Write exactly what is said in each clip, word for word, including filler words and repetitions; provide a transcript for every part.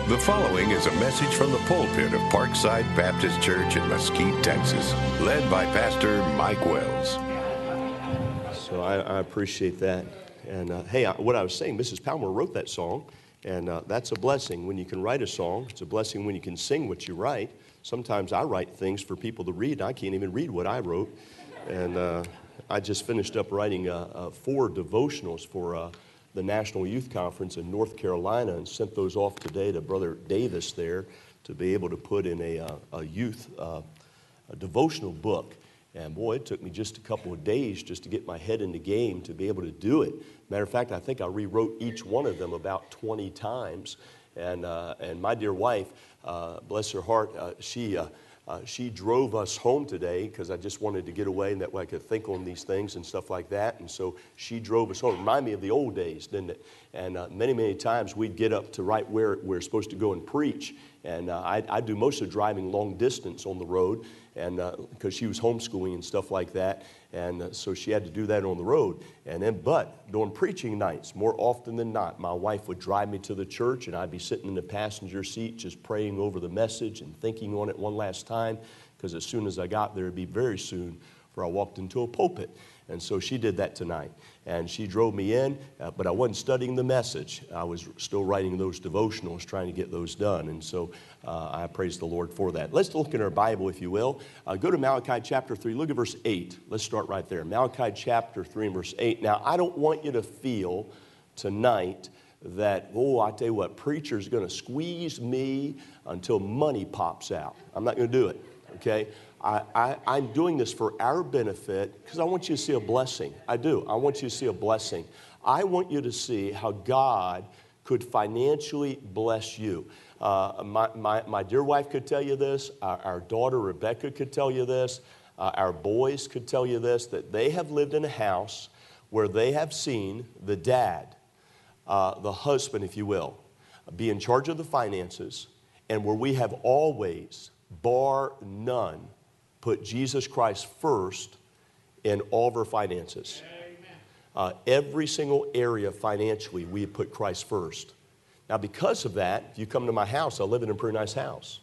The following is a message from the pulpit of Parkside Baptist Church in Mesquite, Texas, led by Pastor Mike Wells. So I, I appreciate that. And uh, hey, I, what I was saying, Missus Palmer wrote that song, and uh, that's a blessing when you can write a song. It's a blessing when you can sing what you write. Sometimes I write things for people to read, and I can't even read what I wrote. And uh, I just finished up writing uh, uh, four devotionals for uh, the National Youth Conference in North Carolina, and sent those off today to Brother Davis there to be able to put in a, uh, a youth uh, a devotional book. And boy, it took me just a couple of days just to get my head in the game to be able to do it. Matter of fact, I think I rewrote each one of them about twenty times. And uh, and my dear wife, uh, bless her heart, uh, she uh, uh, she drove us home today because I just wanted to get away and that way I could think on these things and stuff like that. And so she drove us home. Remind me of the old days, didn't it? And uh, many, many times we'd get up to right where we're supposed to go and preach. And uh, I, I do most of driving long distance on the road, and because uh, she was homeschooling and stuff like that, and uh, so she had to do that on the road. And then, but during preaching nights, more often than not, my wife would drive me to the church, and I'd be sitting in the passenger seat just praying over the message and thinking on it one last time, because as soon as I got there, it'd be very soon, for I walked into a pulpit. And so she did that tonight. And she drove me in, uh, but I wasn't studying the message. I was still writing those devotionals, trying to get those done. And so uh, I praise the Lord for that. Let's look in our Bible, if you will. Uh, go to Malachi chapter three. Look at verse eight. Let's start right there. Malachi chapter three and verse eight. Now, I don't want you to feel tonight that, oh, I tell you what, preacher's going to squeeze me until money pops out. I'm not going to do it, okay? I, I, I'm doing this for our benefit because I want you to see a blessing. I do. I want you to see a blessing. I want you to see how God could financially bless you. Uh, my, my, my dear wife could tell you this. Our, our daughter Rebecca could tell you this. Uh, our boys could tell you this, that they have lived in a house where they have seen the dad, uh, the husband, if you will, be in charge of the finances, and where we have always, bar none, put Jesus Christ first in all of our finances. Uh, every single area financially, we have put Christ first. Now, because of that, if you come to my house, I live in a pretty nice house.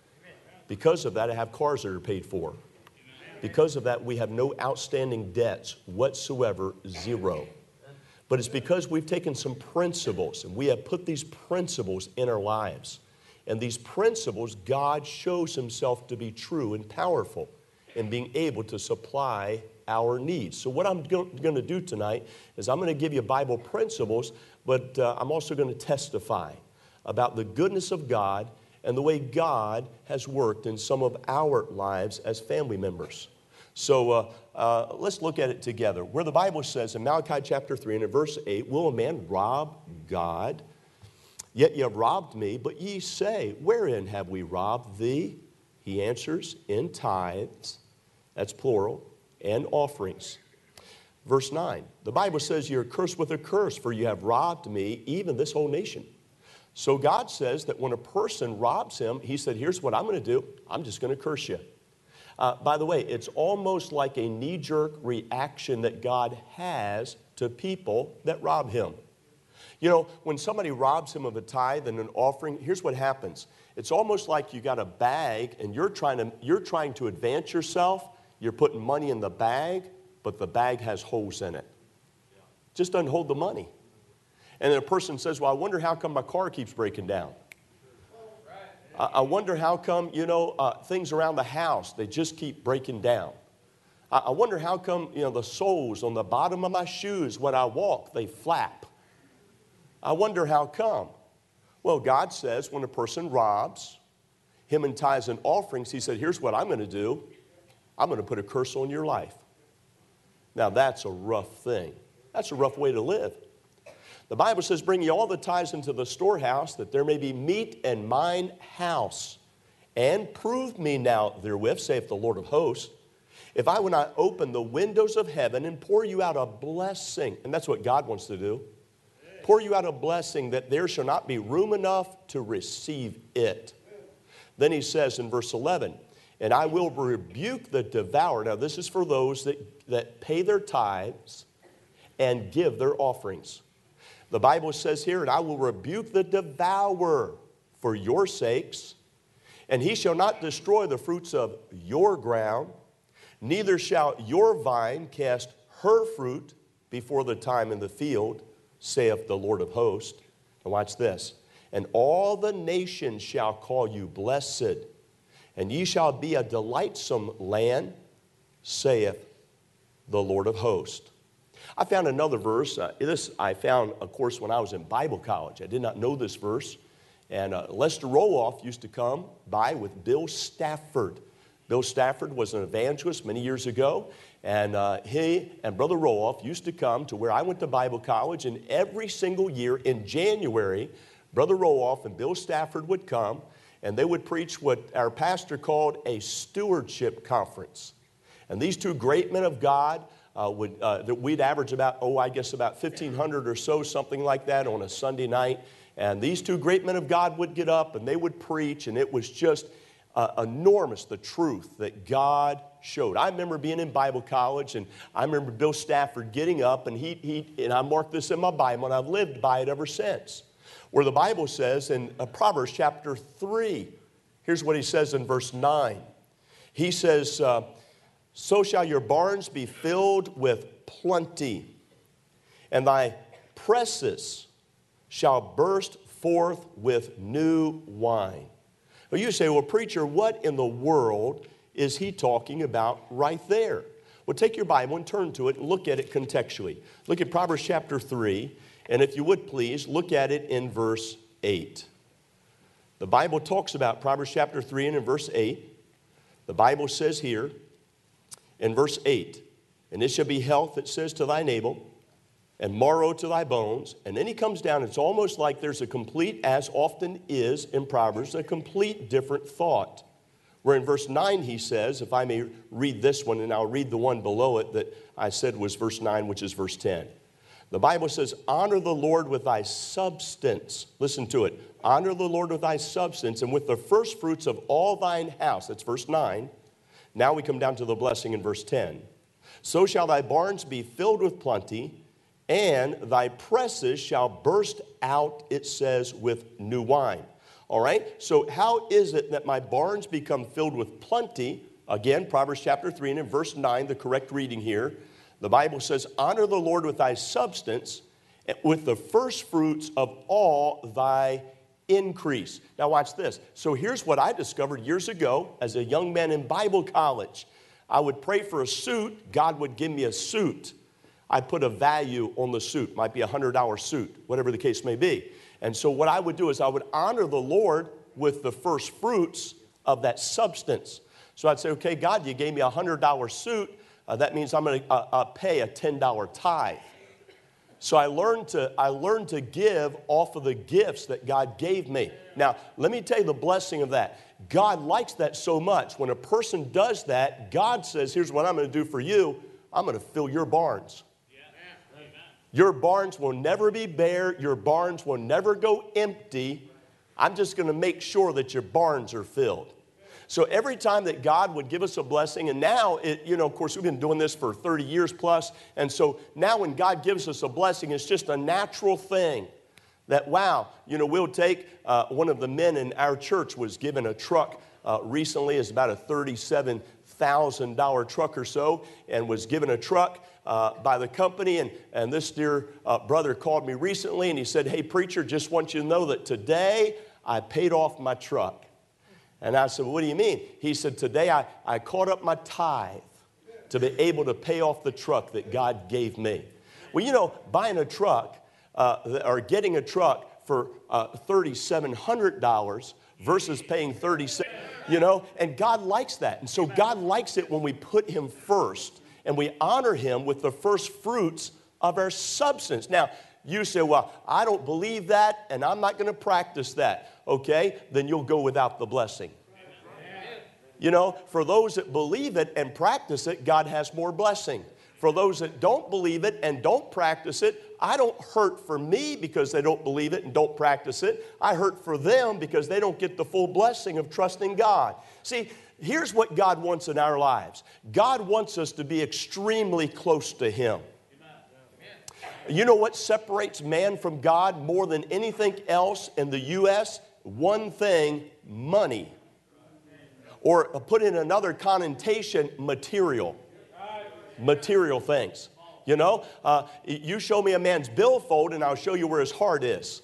Because of that, I have cars that are paid for. Because of that, we have no outstanding debts whatsoever, zero. But it's because we've taken some principles, and we have put these principles in our lives. And these principles, God shows himself to be true and powerful in being able to supply our needs. So what I'm going to do tonight is I'm going to give you Bible principles, but uh, I'm also going to testify about the goodness of God and the way God has worked in some of our lives as family members. So uh, uh, let's look at it together. Where the Bible says in Malachi chapter three and in verse eight, will a man rob God? Yet ye have robbed me, but ye say, wherein have we robbed thee? He answers, in tithes, that's plural, and offerings. Verse nine, the Bible says, you're cursed with a curse, for you have robbed me, even this whole nation. So God says that when a person robs him, he said, here's what I'm going to do. I'm just going to curse you. Uh, by the way, it's almost like a knee-jerk reaction that God has to people that rob him. You know, when somebody robs him of a tithe and an offering, here's what happens. It's almost like you got a bag and you're trying to, you're trying to advance yourself. You're putting money in the bag, but the bag has holes in it. Just doesn't hold the money. And then a person says, well, I wonder how come my car keeps breaking down. I, I wonder how come, you know, uh, things around the house, they just keep breaking down. I, I wonder how come, you know, the soles on the bottom of my shoes when I walk, they flap. I wonder how come. Well, God says when a person robs him in tithes and offerings, he said, here's what I'm going to do. I'm going to put a curse on your life. Now, that's a rough thing. That's a rough way to live. The Bible says, bring ye all the tithes into the storehouse, that there may be meat in mine house. And prove me now therewith, saith the Lord of hosts, if I will not open the windows of heaven and pour you out a blessing. And that's what God wants to do. Pour you out a blessing that there shall not be room enough to receive it. Then he says in verse eleven, and I will rebuke the devourer. Now this is for those that, that pay their tithes and give their offerings. The Bible says here, and I will rebuke the devourer for your sakes. And he shall not destroy the fruits of your ground, neither shall your vine cast her fruit before the time in the field, saith the Lord of hosts. Now watch this. And all the nations shall call you blessed, and ye shall be a delightsome land, saith the Lord of hosts. I found another verse. Uh, this I found, of course, when I was in Bible college. I did not know this verse. And uh, Lester Roloff used to come by with Bill Stafford. Bill Stafford was an evangelist many years ago. And uh, he and Brother Roloff used to come to where I went to Bible college. And every single year in January, Brother Roloff and Bill Stafford would come. And they would preach what our pastor called a stewardship conference. And these two great men of God, Uh, would, uh, that we'd average about, oh, I guess about fifteen hundred or so, something like that on a Sunday night. And these two great men of God would get up and they would preach, and it was just uh, enormous, the truth that God showed. I remember being in Bible college, and I remember Bill Stafford getting up, and he, he and I marked this in my Bible, and I've lived by it ever since, where the Bible says in uh, Proverbs chapter three, here's what he says in verse nine. He says, uh, so shall your barns be filled with plenty, and thy presses shall burst forth with new wine. Well, you say, well, preacher, what in the world is he talking about right there? Well, take your Bible and turn to it and look at it contextually. Look at Proverbs chapter three, and if you would please, look at it in verse eight. The Bible talks about Proverbs chapter three and in verse eight. The Bible says here, in verse eight, and it shall be health, it says, to thy navel, and marrow to thy bones. And then he comes down, it's almost like there's a complete, as often is in Proverbs, a complete different thought. Where in verse nine he says, if I may read this one, and I'll read the one below it that I said was verse nine, which is verse ten. The Bible says, honor the Lord with thy substance. Listen to it. Honor the Lord with thy substance, and with the first fruits of all thine house. That's verse nine. Now we come down to the blessing in verse ten. So shall thy barns be filled with plenty, and thy presses shall burst out, it says, with new wine. All right? So how is it that my barns become filled with plenty? Again, Proverbs chapter three and in verse nine, the correct reading here. The Bible says, honor the Lord with thy substance, with the first fruits of all thy increase. Now watch this. So here's what I discovered years ago as a young man in Bible college. I would pray for a suit. God would give me a suit. I'd put a value on the suit. Might be a one hundred dollar suit, whatever the case may be. And so what I would do is I would honor the Lord with the first fruits of that substance. So I'd say, okay, God, you gave me a one hundred dollar suit. Uh, that means I'm going to uh, uh, pay a ten dollar tithe. So I learned to I learned to give off of the gifts that God gave me. Now, let me tell you the blessing of that. God likes that so much. When a person does that, God says, here's what I'm going to do for you. I'm going to fill your barns. Your barns will never be bare. Your barns will never go empty. I'm just going to make sure that your barns are filled. So every time that God would give us a blessing, and now, it, you know, of course, we've been doing this for thirty years plus, and so now when God gives us a blessing, it's just a natural thing that, wow, you know, we'll take, uh, one of the men in our church was given a truck uh, recently. It's about a thirty-seven thousand dollar truck or so, and was given a truck uh, by the company, and, and this dear uh, brother called me recently, and he said, hey, preacher, just want you to know that today I paid off my truck. And I said, well, what do you mean? He said, today I, I caught up my tithe to be able to pay off the truck that God gave me. Well, you know, buying a truck uh, or getting a truck for uh, three thousand seven hundred dollars versus paying thirty-seven, you know, and God likes that. And so God likes it when we put him first and we honor him with the first fruits of our substance. Now, you say, well, I don't believe that, and I'm not going to practice that. Okay, then you'll go without the blessing. You know, for those that believe it and practice it, God has more blessing. For those that don't believe it and don't practice it, I don't hurt for me because they don't believe it and don't practice it. I hurt for them because they don't get the full blessing of trusting God. See, here's what God wants in our lives. God wants us to be extremely close to him. You know what separates man from God more than anything else in the U S one thing, money. Or put in another connotation, material. Material things. You know, uh, you show me a man's billfold and I'll show you where his heart is.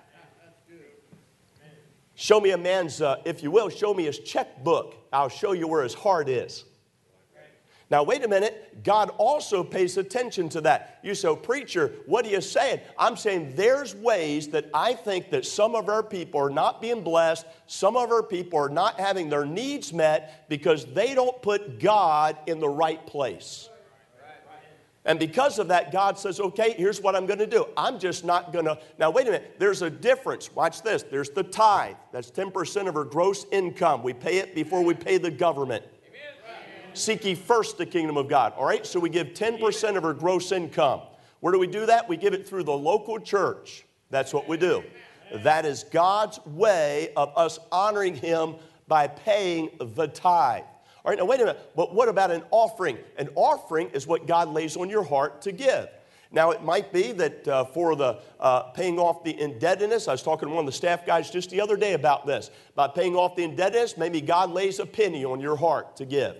Show me a man's, uh, if you will, show me his checkbook. I'll show you where his heart is. Now, wait a minute. God also pays attention to that. You say, preacher, what are you saying? I'm saying there's ways that I think that some of our people are not being blessed. Some of our people are not having their needs met because they don't put God in the right place. And because of that, God says, okay, here's what I'm going to do. I'm just not going to. Now, wait a minute. There's a difference. Watch this. There's the tithe. That's ten percent of our gross income. We pay it before we pay the government. Seek ye first the kingdom of God. All right? So we give ten percent of our gross income. Where do we do that? We give it through the local church. That's what we do. That is God's way of us honoring Him by paying the tithe. All right, now wait a minute, but what about an offering? An offering is what God lays on your heart to give. Now, it might be that uh, for the uh, paying off the indebtedness, I was talking to one of the staff guys just the other day about this, about paying off the indebtedness, maybe God lays a penny on your heart to give.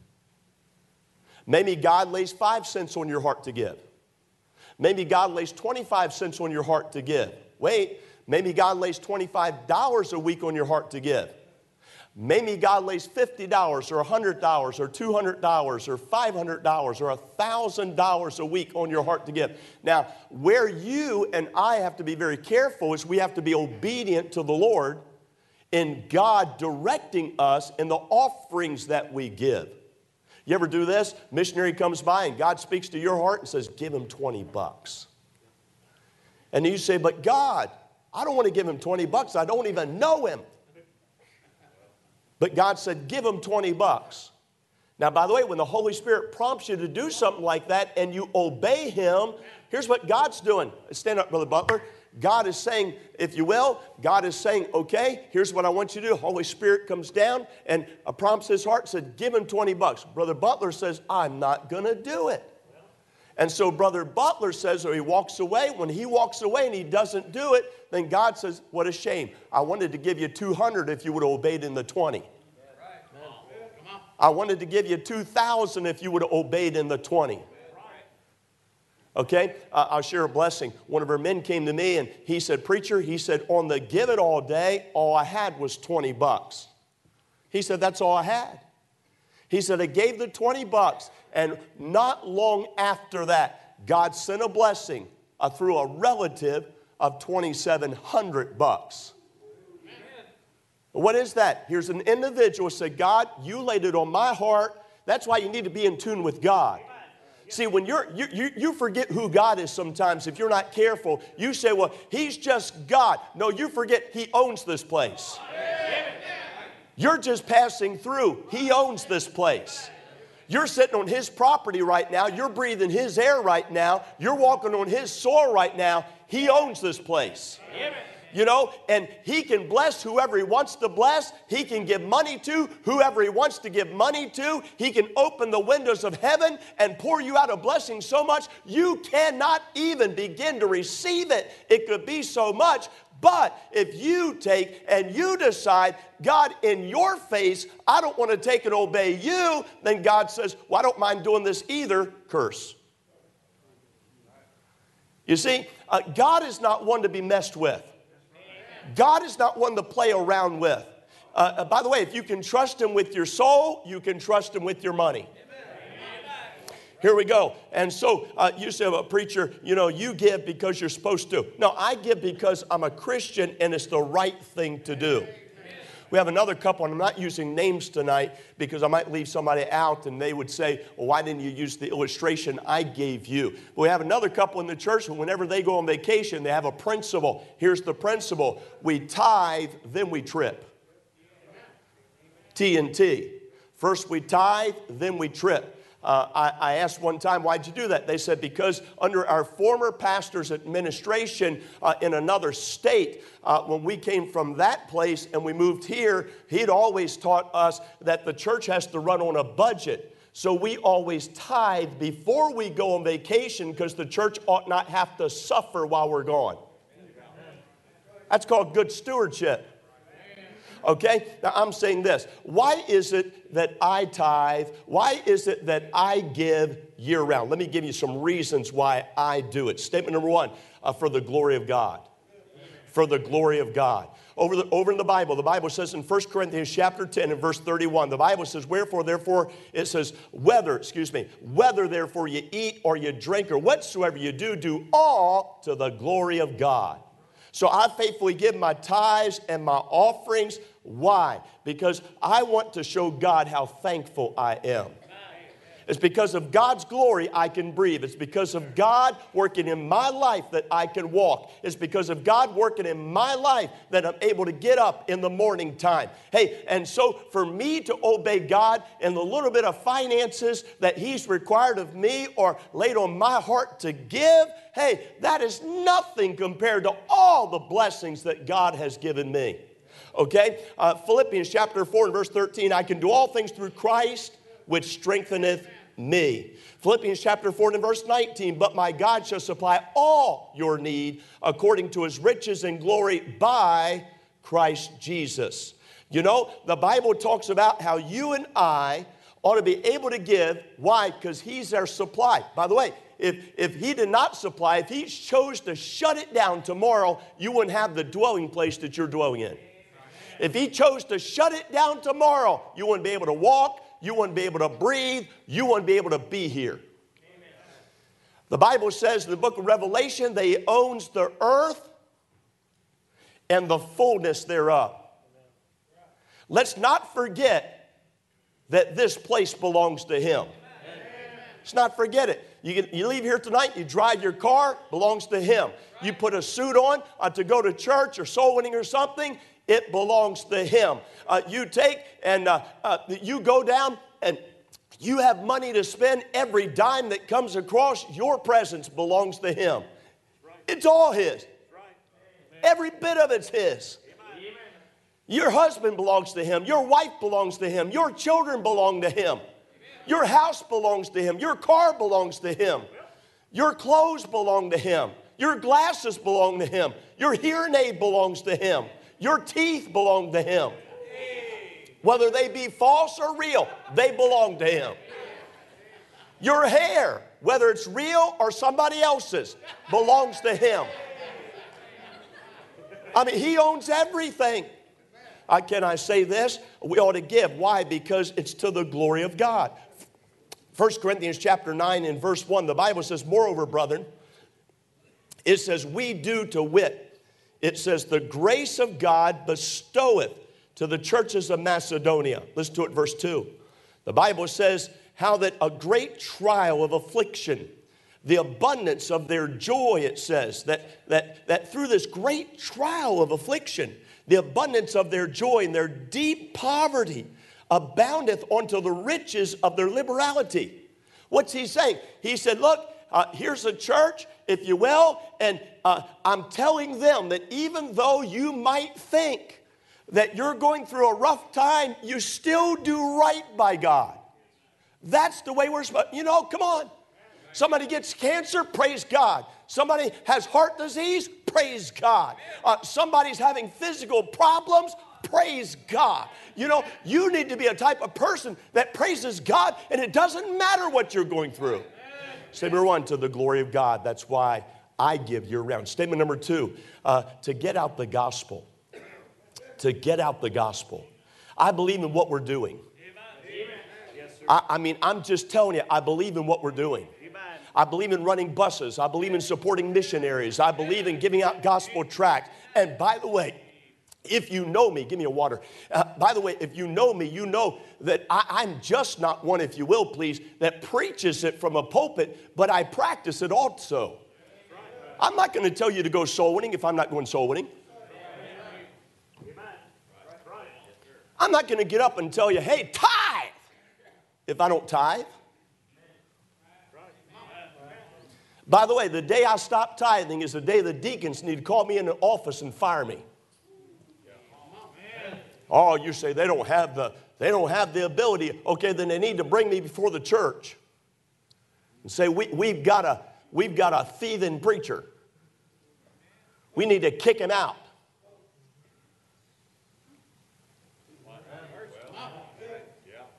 Maybe God lays five cents on your heart to give. Maybe God lays twenty-five cents on your heart to give. Wait, maybe God lays twenty-five dollars a week on your heart to give. Maybe God lays fifty dollars or one hundred dollars or two hundred dollars or five hundred dollars or one thousand dollars a week on your heart to give. Now, where you and I have to be very careful is we have to be obedient to the Lord in God directing us in the offerings that we give. You ever do this? Missionary comes by and God speaks to your heart and says, give him twenty bucks. And you say, but God, I don't want to give him twenty bucks. I don't even know him. But God said, give him twenty bucks. Now, by the way, when the Holy Spirit prompts you to do something like that and you obey Him, here's what God's doing. Stand up, Brother Butler. God is saying, if you will, God is saying, okay, here's what I want you to do. Holy Spirit comes down and prompts his heart and said, give him twenty bucks. Brother Butler says, I'm not going to do it. And so Brother Butler says, or he walks away. When he walks away and he doesn't do it, then God says, what a shame. I wanted to give you two hundred if you would have obeyed in the twenty. I wanted to give you two thousand if you would have obeyed in the twenty. Okay, uh, I'll share a blessing. One of our men came to me and he said, preacher, he said, on the give it all day, all I had was twenty bucks. He said, that's all I had. He said, I gave the twenty bucks, and not long after that, God sent a blessing uh, through a relative of twenty-seven hundred bucks. What is that? Here's an individual who said, God, you laid it on my heart. That's why you need to be in tune with God. See, when you're, you, you, you forget who God is sometimes if you're not careful. You say, well, He's just God. No, you forget He owns this place. You're just passing through. He owns this place. You're sitting on His property right now. You're breathing His air right now. You're walking on His soil right now. He owns this place. You know, and He can bless whoever He wants to bless. He can give money to whoever He wants to give money to. He can open the windows of heaven and pour you out a blessing so much you cannot even begin to receive it. It could be so much. But if you take and you decide, God, in your face, I don't want to take and obey you, then God says, well, I don't mind doing this either. Curse. You see, uh, God is not one to be messed with. God is not one to play around with. Uh, by the way, if you can trust Him with your soul, you can trust Him with your money. Here we go. And so uh, you say, well, preacher, you know, you give because you're supposed to. No, I give because I'm a Christian and it's the right thing to do. We have another couple, and I'm not using names tonight because I might leave somebody out and they would say, well, why didn't you use the illustration I gave you? But we have another couple in the church who whenever they go on vacation, they have a principle. Here's the principle. We tithe, then we trip. T and T. First we tithe, then we trip. Uh, I, I asked one time, why'd you do that? They said, because under our former pastor's administration uh, in another state, uh, when we came from that place and we moved here, he'd always taught us that the church has to run on a budget. So we always tithe before we go on vacation because the church ought not have to suffer while we're gone. That's called good stewardship. Okay? Now I'm saying this. Why is it that I tithe? Why is it that I give year round? Let me give you some reasons why I do it. Statement number one, uh, for the glory of God. For the glory of God. Over, the, over in the Bible, the Bible says in First Corinthians chapter ten and verse thirty-one, the Bible says, wherefore, therefore, it says, whether, excuse me, whether therefore you eat or you drink or whatsoever you do, do all to the glory of God. So I faithfully give my tithes and my offerings. Why? Because I want to show God how thankful I am. It's because of God's glory I can breathe. It's because of God working in my life that I can walk. It's because of God working in my life that I'm able to get up in the morning time. Hey, and so for me to obey God and the little bit of finances that He's required of me or laid on my heart to give, hey, that is nothing compared to all the blessings that God has given me. Okay? Uh, Philippians chapter four and verse thirteen, I can do all things through Christ which strengtheneth me. Philippians chapter four and verse nineteen, but my God shall supply all your need according to His riches and glory by Christ Jesus. You know, the Bible talks about how you and I ought to be able to give. Why? Because He's our supply. By the way, if, if He did not supply, if He chose to shut it down tomorrow, you wouldn't have the dwelling place that you're dwelling in. If He chose to shut it down tomorrow, you wouldn't be able to walk. You wouldn't be able to breathe. You wouldn't be able to be here. Amen. The Bible says in the book of Revelation that He owns the earth and the fullness thereof. Let's not forget that this place belongs to Him. Amen. Let's not forget it. You, can, you leave here tonight, you drive your car, belongs to Him. You put a suit on uh, to go to church or soul winning or something, it belongs to Him. Uh, you take and uh, uh, you go down and you have money to spend. Every dime that comes across your presence belongs to Him. It's all His. Every bit of it's His. Your husband belongs to Him. Your wife belongs to Him. Your children belong to Him. Your house belongs to Him. Your car belongs to Him. Your clothes belong to Him. Your glasses belong to Him. Your hearing aid belongs to Him. Your teeth belong to Him. Whether they be false or real, they belong to Him. Your hair, whether it's real or somebody else's, belongs to Him. I mean, He owns everything. Uh, can I say this? We ought to give. Why? Because it's to the glory of God. First Corinthians chapter nine and verse one, the Bible says, moreover, brethren, it says, we do to wit. It says, the grace of God bestoweth to the churches of Macedonia. Listen to it, verse two. The Bible says, how that a great trial of affliction, the abundance of their joy, it says, that, that, that through this great trial of affliction, the abundance of their joy and their deep poverty aboundeth unto the riches of their liberality. What's he saying? He said, look, uh, here's a church, if you will, and uh, I'm telling them that even though you might think that you're going through a rough time, you still do right by God. That's the way we're supposed to, you know, come on. Somebody gets cancer, praise God. Somebody has heart disease, praise God. Uh, somebody's having physical problems, praise God. You know, you need to be a type of person that praises God, and it doesn't matter what you're going through. Statement number one, to the glory of God. That's why I give year round. Statement number two, uh, to get out the gospel. To get out the gospel. I believe in what we're doing. I, I mean, I'm just telling you, I believe in what we're doing. I believe in running buses. I believe in supporting missionaries. I believe in giving out gospel tracts. And by the way, if you know me, give me a water. Uh, by the way, if you know me, you know that I, I'm just not one, if you will, please, that preaches it from a pulpit, but I practice it also. I'm not going to tell you to go soul winning if I'm not going soul winning. I'm not going to get up and tell you, hey, tithe, if I don't tithe. By the way, the day I stop tithing is the day the deacons need to call me in the office and fire me. Oh, you say they don't have the they don't have the ability. Okay, then they need to bring me before the church and say we, we've got a we've got a thieving preacher. We need to kick him out.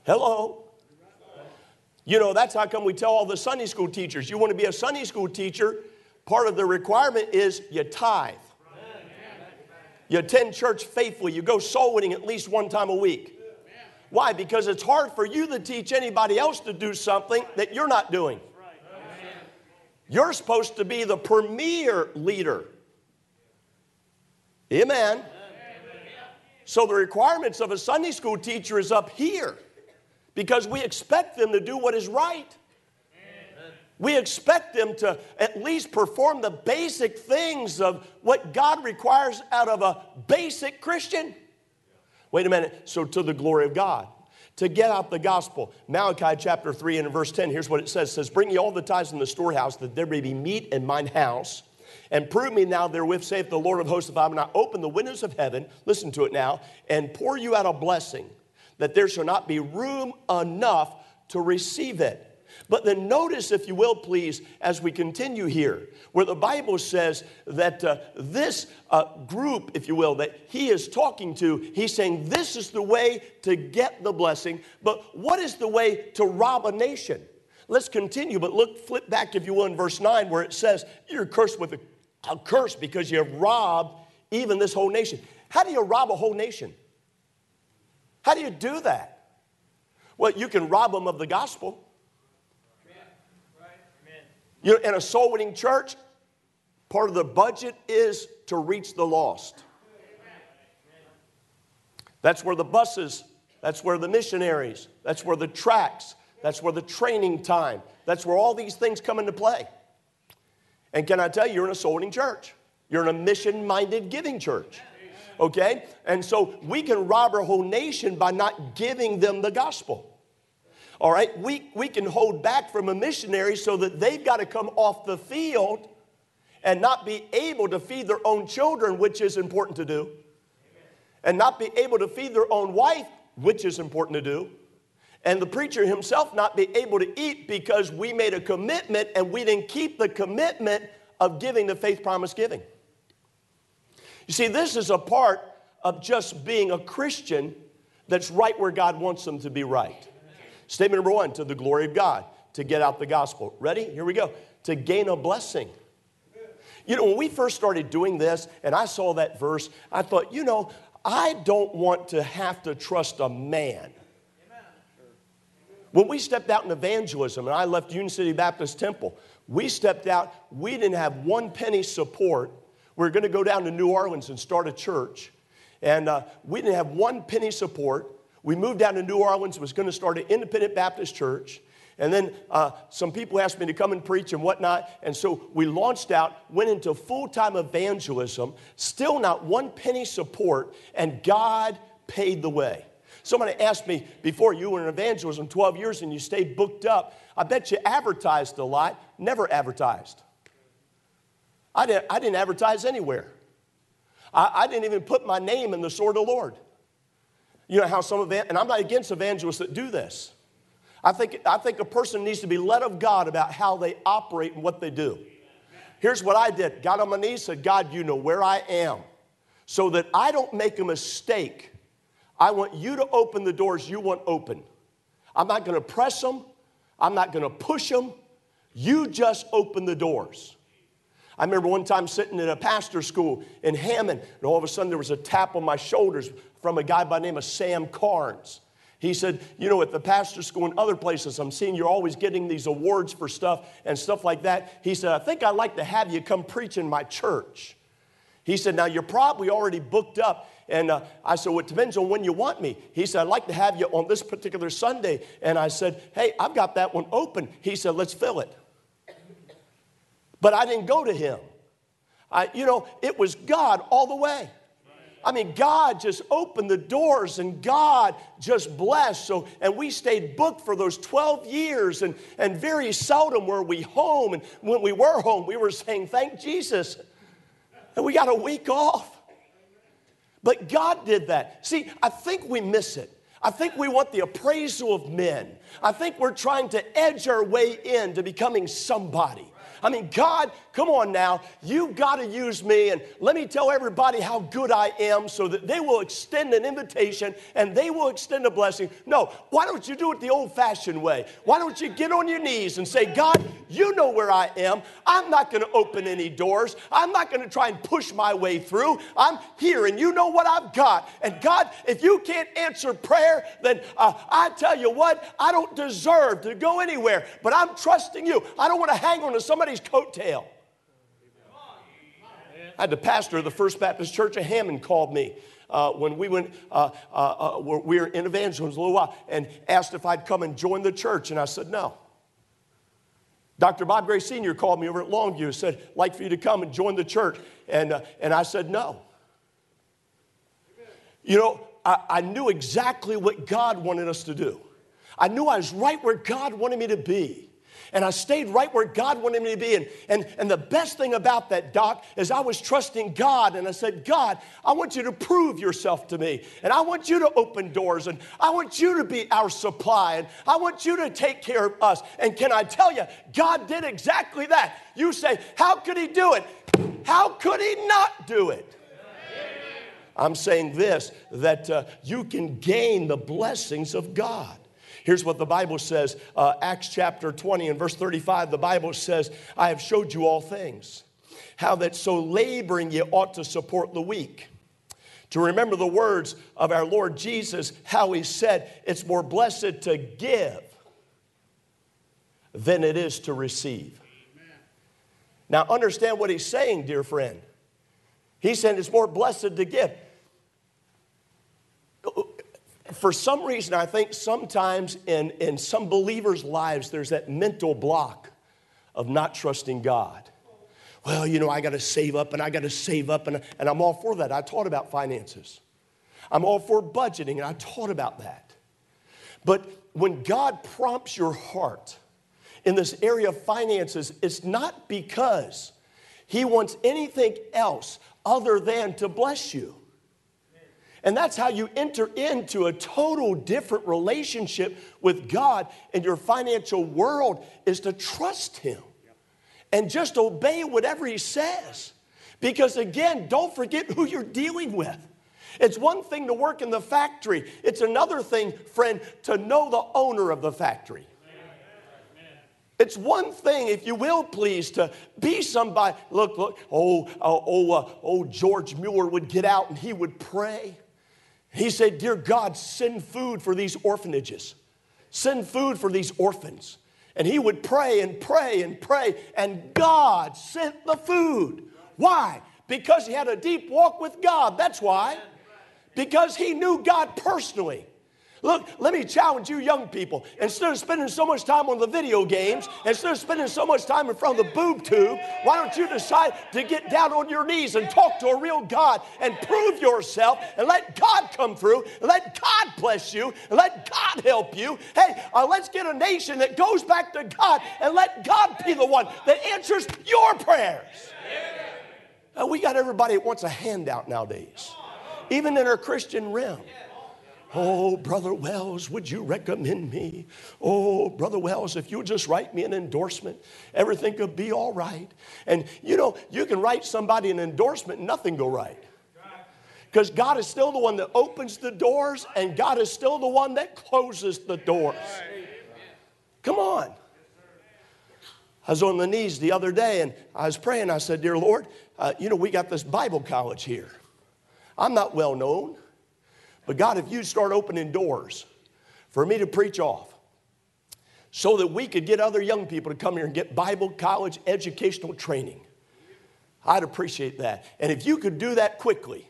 Hello. You know, that's how come we tell all the Sunday school teachers, you want to be a Sunday school teacher, part of the requirement is you tithe. You attend church faithfully. You go soul winning at least one time a week. Why? Because it's hard for you to teach anybody else to do something that you're not doing. You're supposed to be the premier leader. Amen. So the requirements of a Sunday school teacher is up here because we expect them to do what is right. We expect them to at least perform the basic things of what God requires out of a basic Christian. Wait a minute. So to the glory of God. To get out the gospel. Malachi chapter three and in verse ten, here's what it says. It says, bring ye all the tithes in the storehouse, that there may be meat in mine house. And prove me now therewith, saith the Lord of hosts, if I will not open the windows of heaven, listen to it now, and pour you out a blessing, that there shall not be room enough to receive it. But then notice, if you will, please, as we continue here, where the Bible says that uh, this uh, group, if you will, that he is talking to, he's saying this is the way to get the blessing. But what is the way to rob a nation? Let's continue, but look, flip back, if you will, in verse nine, where it says, you're cursed with a, a curse because you have robbed even this whole nation. How do you rob a whole nation? How do you do that? Well, you can rob them of the gospel. You know, in a soul-winning church, part of the budget is to reach the lost. That's where the buses, that's where the missionaries, that's where the tracts, that's where the training time, that's where all these things come into play. And can I tell you, you're in a soul-winning church. You're in a mission-minded giving church. Okay? And so we can rob our whole nation by not giving them the gospel. All right, we, we can hold back from a missionary so that they've got to come off the field and not be able to feed their own children, which is important to do, and not be able to feed their own wife, which is important to do, and the preacher himself not be able to eat because we made a commitment and we didn't keep the commitment of giving the faith promise giving. You see, this is a part of just being a Christian that's right where God wants them to be right. Statement number one, to the glory of God, to get out the gospel. Ready? Here we go. To gain a blessing. You know, when we first started doing this, and I saw that verse, I thought, you know, I don't want to have to trust a man. When we stepped out in evangelism, and I left Union City Baptist Temple, we stepped out, we didn't have one penny support. We were going to go down to New Orleans and start a church, and uh, we didn't have one penny support. We moved down to New Orleans, was going to start an independent Baptist church. And then uh, some people asked me to come and preach and whatnot. And so we launched out, went into full-time evangelism, still not one penny support, and God paid the way. Somebody asked me, before you were in evangelism twelve years and you stayed booked up, I bet you advertised a lot. Never advertised. I didn't, I didn't advertise anywhere. I, I didn't even put my name in the Sword of the Lord. You know how some of and I'm not against evangelists that do this. I think, I think a person needs to be led of God about how they operate and what they do. Here's what I did. Got on my knees, said, God, you know where I am. So that I don't make a mistake, I want you to open the doors you want open. I'm not going to press them. I'm not going to push them. You just open the doors. I remember one time sitting in a pastor school in Hammond, and all of a sudden there was a tap on my shoulders from a guy by the name of Sam Carnes. He said, you know, at the pastor school and other places, I'm seeing you're always getting these awards for stuff and stuff like that. He said, I think I'd like to have you come preach in my church. He said, now you're probably already booked up. And uh, I said, well, it depends on when you want me. He said, I'd like to have you on this particular Sunday. And I said, hey, I've got that one open. He said, let's fill it. But I didn't go to him. I, you know, it was God all the way. I mean, God just opened the doors and God just blessed. So, and we stayed booked for those twelve years, and, and very seldom were we home. And when we were home, we were saying, thank Jesus. And we got a week off. But God did that. See, I think we miss it. I think we want the appraisal of men. I think we're trying to edge our way into becoming somebody. I mean, God, come on now. You've got to use me, and let me tell everybody how good I am so that they will extend an invitation and they will extend a blessing. No, why don't you do it the old-fashioned way? Why don't you get on your knees and say, God, you know where I am. I'm not going to open any doors. I'm not going to try and push my way through. I'm here, and you know what I've got. And God, if you can't answer prayer, then uh, I tell you what, I don't deserve to go anywhere, but I'm trusting you. I don't want to hang on to somebody's coattail. I had the pastor of the First Baptist Church of Hammond called me uh, when we went, uh, uh, uh, we were in evangelism a little while, and asked if I'd come and join the church, and I said no. Doctor Bob Gray Senior called me over at Longview and said, I'd like for you to come and join the church, and, uh, and I said no. You know, I, I knew exactly what God wanted us to do. I knew I was right where God wanted me to be. And I stayed right where God wanted me to be. And, and, and the best thing about that, Doc, is I was trusting God. And I said, God, I want you to prove yourself to me. And I want you to open doors. And I want you to be our supply. And I want you to take care of us. And can I tell you, God did exactly that. You say, how could he do it? How could he not do it? I'm saying this, that uh, you can gain the blessings of God. Here's what the Bible says, uh, Acts chapter twenty and verse thirty-five, the Bible says, I have showed you all things, how that so laboring ye ought to support the weak. To remember the words of our Lord Jesus, how he said, it's more blessed to give than it is to receive. Amen. Now understand what he's saying, dear friend. He's saying it's more blessed to give. For some reason, I think sometimes in, in some believers' lives, there's that mental block of not trusting God. Well, you know, I got to save up and I got to save up, and, and I'm all for that. I taught about finances. I'm all for budgeting, and I taught about that. But when God prompts your heart in this area of finances, it's not because he wants anything else other than to bless you. And that's how you enter into a total different relationship with God in your financial world, is to trust him and just obey whatever he says. Because again, don't forget who you're dealing with. It's one thing to work in the factory. It's another thing, friend, to know the owner of the factory. It's one thing, if you will, please, to be somebody. Look, look, oh, oh, oh, uh, oh George Mueller would get out and he would pray. He said, dear God, send food for these orphanages. Send food for these orphans. And he would pray and pray and pray, and God sent the food. Why? Because he had a deep walk with God. That's why. Because he knew God personally. Look, let me challenge you young people. Instead of spending so much time on the video games, instead of spending so much time in front of the boob tube, why don't you decide to get down on your knees and talk to a real God and prove yourself and let God come through, and let God bless you, and let God help you. Hey, uh, let's get a nation that goes back to God and let God be the one that answers your prayers. Uh, we got everybody that wants a handout nowadays, even in our Christian realm. Oh, Brother Wells, would you recommend me? Oh, Brother Wells, if you would just write me an endorsement, everything could be all right. And, you know, you can write somebody an endorsement and nothing go right. Because God is still the one that opens the doors, and God is still the one that closes the doors. Come on. I was on the knees the other day, and I was praying. I said, dear Lord, uh, you know, we got this Bible college here. I'm not well known. But God, if you start opening doors for me to preach off so that we could get other young people to come here and get Bible college educational training, I'd appreciate that. And if you could do that quickly,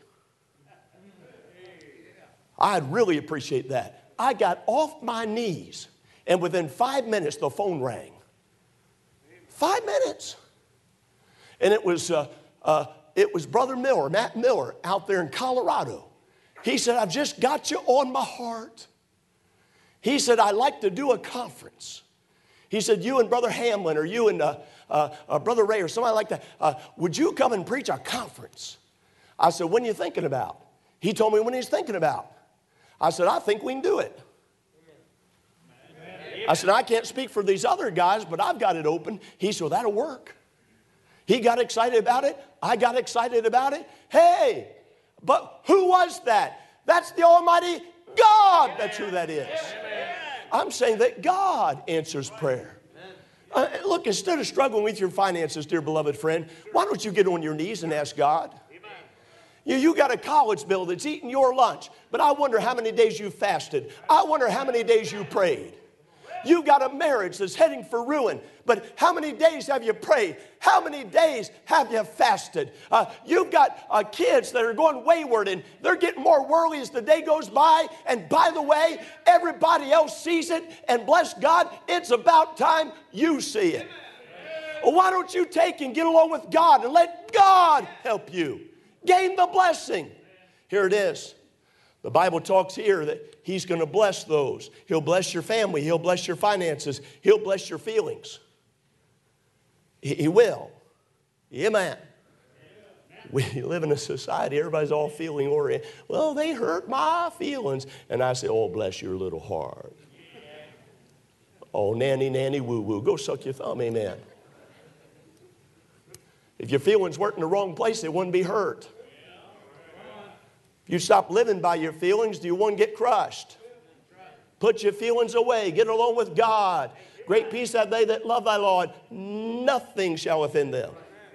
I'd really appreciate that. I got off my knees, and within five minutes, the phone rang. Five minutes. And it was, uh, uh, it was Brother Miller, Matt Miller, out there in Colorado. He said, I've just got you on my heart. He said, I'd like to do a conference. He said, you and Brother Hamlin, or you and uh, uh, uh, Brother Ray, or somebody like that, uh, would you come and preach a conference? I said, when are you thinking about? He told me when he's thinking about. I said, I think we can do it. I said, I can't speak for these other guys, but I've got it open. He said, well, that'll work. He got excited about it. I got excited about it. Hey, but who was that? That's the Almighty God. That's who that is. I'm saying that God answers prayer. Uh, look, instead of struggling with your finances, dear beloved friend, why don't you get on your knees and ask God? You, you got a college bill that's eating your lunch, but I wonder how many days you fasted. I wonder how many days you prayed. You got a marriage that's heading for ruin, but how many days have you prayed? How many days have you fasted? Uh, you've got uh, kids that are going wayward, and they're getting more worldly as the day goes by. And by the way, everybody else sees it, and bless God, it's about time you see it. Well, why don't you take and get along with God and let God help you gain the blessing? Here it is. The Bible talks here that He's going to bless those. He'll bless your family. He'll bless your finances. He'll bless your feelings. He, he will. Amen. We live in a society, everybody's all feeling oriented. Well, they hurt my feelings. And I say, oh, bless your little heart. Oh, nanny, nanny, woo, woo. Go suck your thumb, amen. If your feelings weren't in the wrong place, they wouldn't be hurt. You stop living by your feelings, you won't get crushed. Put your feelings away. Get along with God. Great peace have they that love thy Lord. Nothing shall offend them.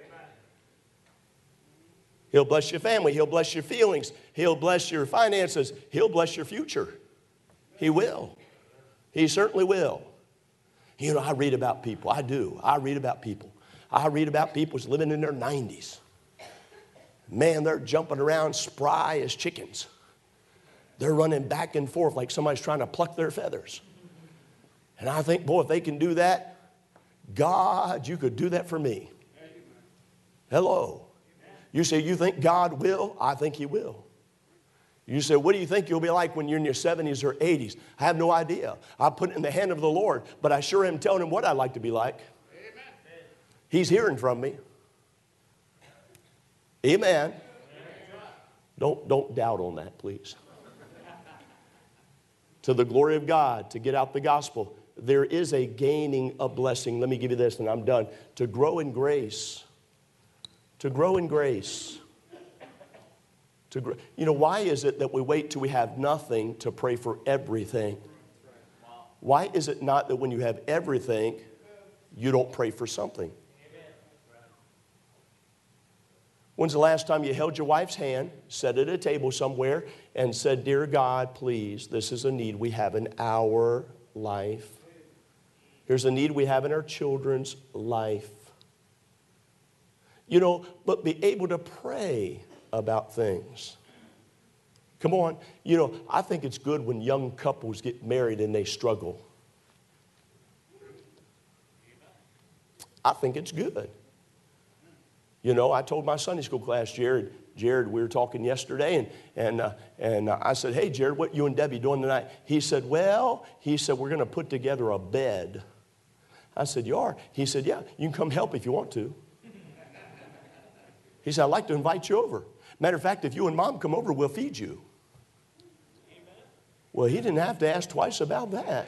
He'll bless your family. He'll bless your feelings. He'll bless your finances. He'll bless your future. He will. He certainly will. You know, I read about people. I do. I read about people. I read about people who's living in their nineties. Man, they're jumping around spry as chickens. They're running back and forth like somebody's trying to pluck their feathers. And I think, boy, if they can do that, God, you could do that for me. Hello. You say, you think God will? I think He will. You say, what do you think you'll be like when you're in your seventies or eighties? I have no idea. I put it in the hand of the Lord, but I sure am telling Him what I'd like to be like. He's hearing from me. Amen. Don't, don't doubt on that, please. To the glory of God, to get out the gospel, there is a gaining of blessing. Let me give you this and I'm done. To grow in grace. To grow in grace. To grow. You know, why is it that we wait till we have nothing to pray for everything? Why is it not that when you have everything, you don't pray for something? When's the last time you held your wife's hand, sat at a table somewhere, and said, dear God, please, this is a need we have in our life. Here's a need we have in our children's life. You know, but be able to pray about things. Come on. You know, I think it's good when young couples get married and they struggle. I think it's good. You know, I told my Sunday school class, Jared, Jared, we were talking yesterday, and, and, uh, and uh, I said, hey, Jared, what you and Debbie doing tonight? He said, well, he said, we're going to put together a bed. I said, you are? He said, yeah, you can come help if you want to. He said, I'd like to invite you over. Matter of fact, if you and Mom come over, we'll feed you. Well, he didn't have to ask twice about that.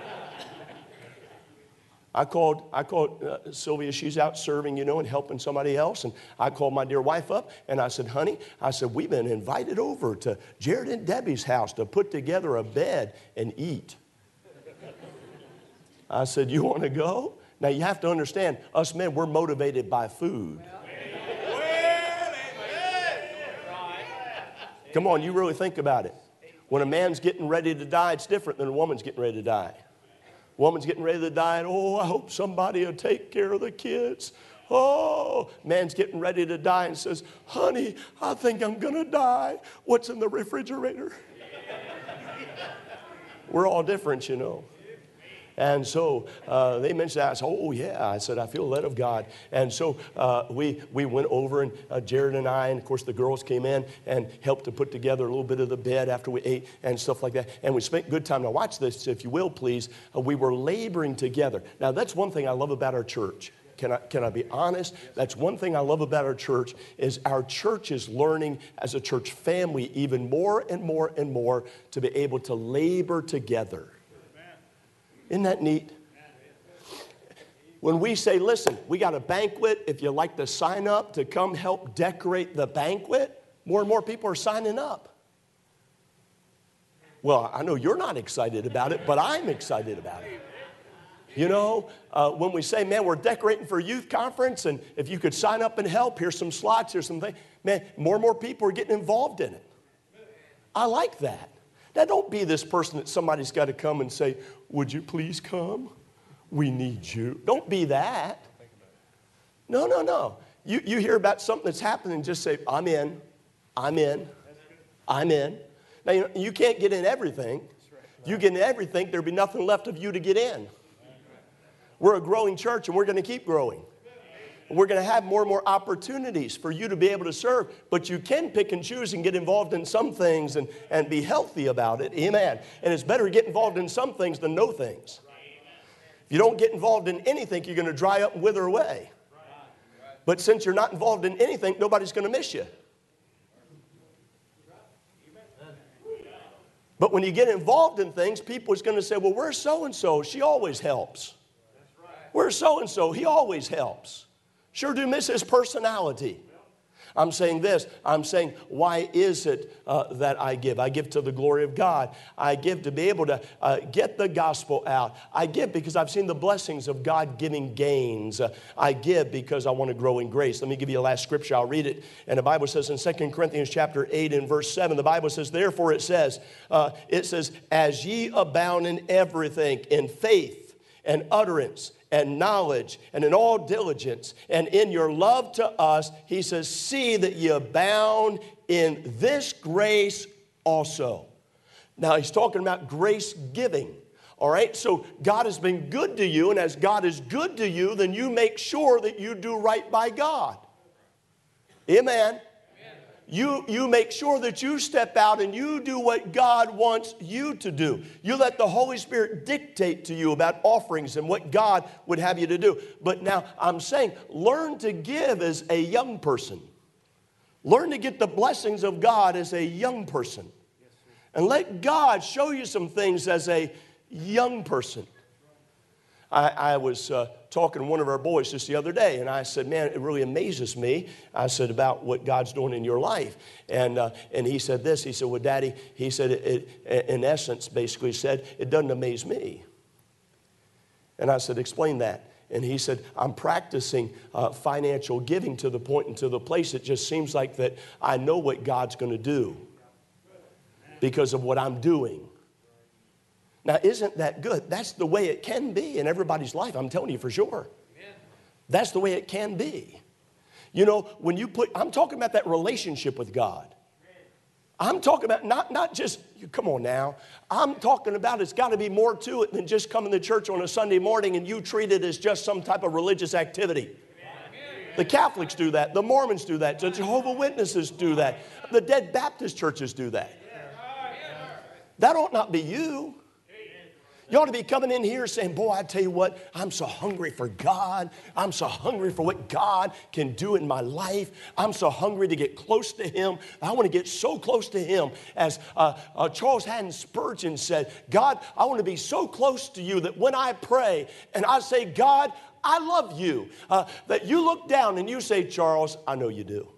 I called, I called uh, Sylvia, she's out serving, you know, and helping somebody else. And I called my dear wife up, and I said, honey, I said, we've been invited over to Jared and Debbie's house to put together a bed and eat. I said, you want to go? Now, you have to understand, us men, we're motivated by food. Come on, you really think about it. When a man's getting ready to die, it's different than a woman's getting ready to die. Woman's getting ready to die, and oh, I hope somebody will take care of the kids. Oh, man's getting ready to die and says, honey, I think I'm going to die. What's in the refrigerator? We're all different, you know. And so uh, they mentioned that. I said, oh, yeah. I said, I feel led of God. And so uh, we, we went over, and uh, Jared and I, and of course the girls came in and helped to put together a little bit of the bed after we ate and stuff like that. And we spent good time. Now watch this, if you will, please. Uh, we were laboring together. Now that's one thing I love about our church. Can I, can I be honest? That's one thing I love about our church is our church is learning as a church family even more and more and more to be able to labor together. Isn't that neat? When we say, listen, we got a banquet, if you'd like to sign up to come help decorate the banquet, more and more people are signing up. Well, I know you're not excited about it, but I'm excited about it. You know, uh, when we say, man, we're decorating for a youth conference, and if you could sign up and help, here's some slots, here's some things. Man, more and more people are getting involved in it. I like that. Now, don't be this person that somebody's got to come and say, would you please come? We need you. Don't be that. No, no, no. You, you hear about something that's happening and just say, I'm in, I'm in, I'm in. Now, you, know, you can't get in everything. If you get in everything, there'll be nothing left of you to get in. We're a growing church, and we're going to keep growing. We're going to have more and more opportunities for you to be able to serve, but you can pick and choose and get involved in some things and, and be healthy about it. Amen. And it's better to get involved in some things than no things. If you don't get involved in anything, you're going to dry up and wither away. But since you're not involved in anything, nobody's going to miss you. But when you get involved in things, people is going to say, well, where's so-and-so? She always helps. Where's so-and-so? He always helps. Sure do miss his personality. I'm saying this. I'm saying, why is it uh, that I give? I give to the glory of God. I give to be able to uh, get the gospel out. I give because I've seen the blessings of God giving gains. Uh, I give because I want to grow in grace. Let me give you a last scripture. I'll read it. And the Bible says in Second Corinthians chapter eight and verse seven, the Bible says, therefore it says, uh, it says, as ye abound in everything, in faith and utterance and knowledge, and in all diligence, and in your love to us, he says, see that ye abound in this grace also. Now, he's talking about grace giving. All right, so God has been good to you, and as God is good to you, then you make sure that you do right by God. Amen. You, you make sure that you step out and you do what God wants you to do. You let the Holy Spirit dictate to you about offerings and what God would have you to do. But now I'm saying, learn to give as a young person. Learn to get the blessings of God as a young person. And let God show you some things as a young person. I, I was uh, talking to one of our boys just the other day, and I said, man, it really amazes me. I said, about what God's doing in your life. And uh, and he said this. He said, well, Daddy, he said, it, it, in essence, basically said, it doesn't amaze me. And I said, explain that. And he said, I'm practicing uh, financial giving to the point and to the place it just seems like that I know what God's going to do because of what I'm doing. Now, isn't that good? That's the way it can be in everybody's life. I'm telling you for sure. Amen. That's the way it can be. You know, when you put, I'm talking about that relationship with God. I'm talking about not, not just, come on now. I'm talking about it's got to be more to it than just coming to church on a Sunday morning and you treat it as just some type of religious activity. Amen. The Catholics do that. The Mormons do that. The Jehovah's Witnesses do that. The Dead Baptist churches do that. That ought not be you. You ought to be coming in here saying, boy, I tell you what, I'm so hungry for God. I'm so hungry for what God can do in my life. I'm so hungry to get close to Him. I want to get so close to Him. As uh, uh, Charles Haddon Spurgeon said, God, I want to be so close to you that when I pray and I say, God, I love you, uh, that you look down and you say, Charles, I know you do.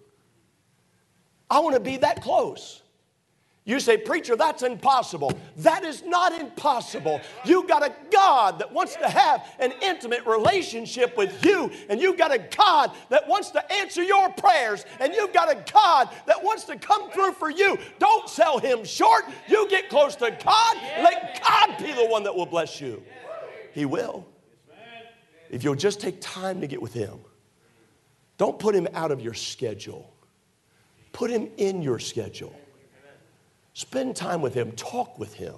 I want to be that close. You say, preacher, that's impossible. That is not impossible. You got a God that wants to have an intimate relationship with you, and you've got a God that wants to answer your prayers, and you've got a God that wants to come through for you. Don't sell Him short. You get close to God. Let God be the one that will bless you. He will. If you'll just take time to get with Him. Don't put Him out of your schedule. Put Him in your schedule. Spend time with Him. Talk with Him.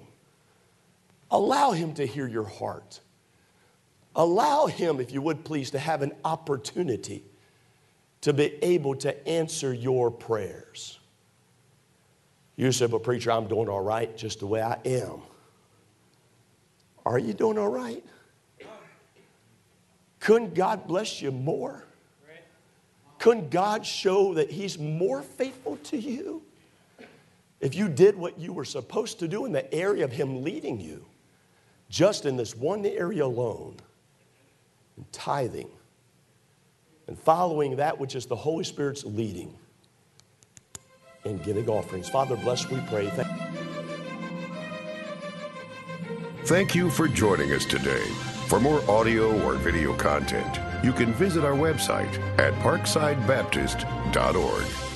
Allow Him to hear your heart. Allow Him, if you would please, to have an opportunity to be able to answer your prayers. You say, but preacher, I'm doing all right just the way I am. Are you doing all right? Couldn't God bless you more? Couldn't God show that He's more faithful to you? If you did what you were supposed to do in the area of Him leading you, just in this one area alone, and tithing and following that which is the Holy Spirit's leading and giving offerings. Father, bless, we pray. Thank you. Thank you for joining us today. For more audio or video content, you can visit our website at parkside baptist dot org.